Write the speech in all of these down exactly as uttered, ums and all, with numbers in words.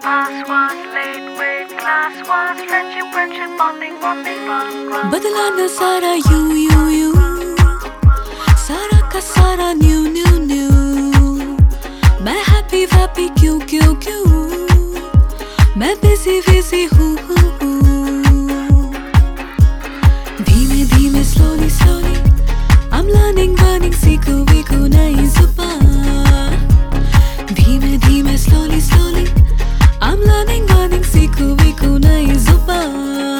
pass was late with class was friendship, friendship, bonding, bonding, run, run. बदला न सारा you you you सारा का सारा न्यू न्यू न्यू मैं हैप्पी वैप्पी क्यों क्यों क्यों मैं बिजी बिजी हूँ हूँ हूँ धीमे धीमे slowly slowly I'm learning learning सीखूं वीखूं नई जुबान धीमे धीमे slowly slowly I'm learning learning सीखूं वीखूं नई जुबान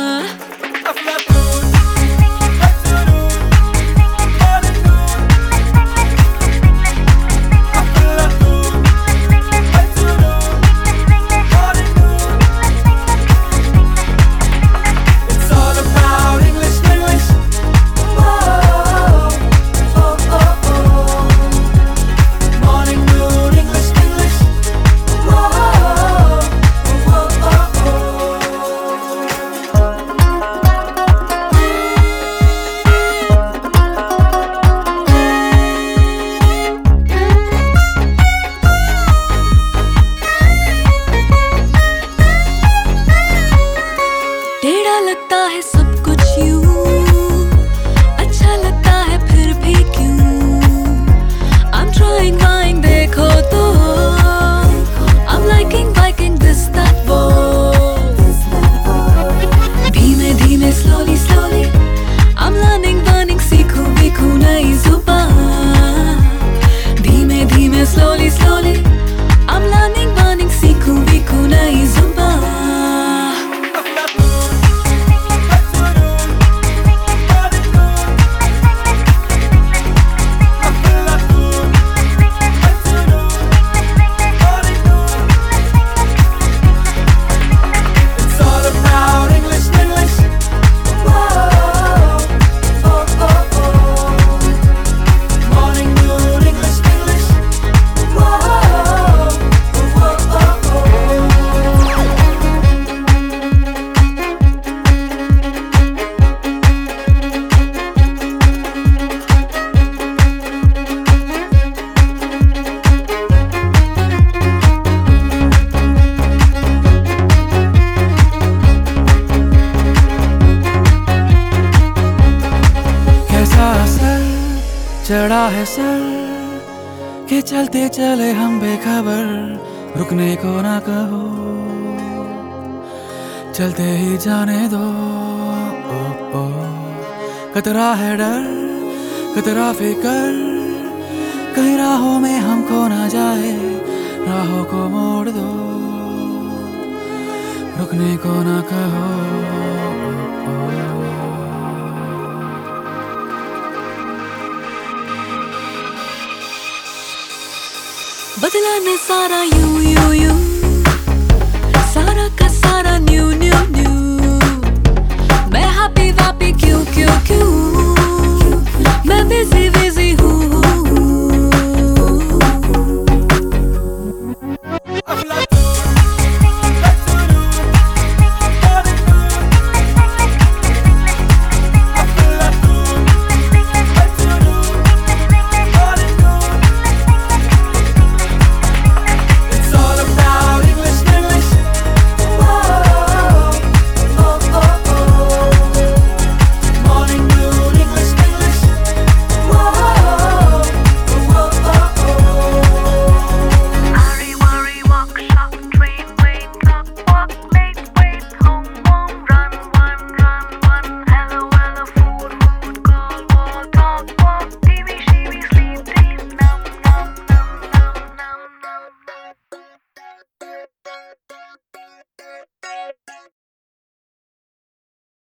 लगता है सब कुछ यूं अच्छा लगता है फिर भी क्यों I'm trying trying देखो तो I'm liking liking this that वो धीमे धीमे slowly slowly I'm learning learning सीखूं वीखूं नई जुबान धीमे धीमे slowly slowly I'm learning learning सीखूं वीखूं नई जुबान चढ़ा है सर के चलते चले हम बेखबर रुकने को ना कहो चलते ही जाने दो ओ, ओ। कतरा है डर कतरा फिकर कहीं राहों में हमको ना जाए राहों को मोड़ दो रुकने को ना कहो ओ, ओ। बदला न सारा यू यू यू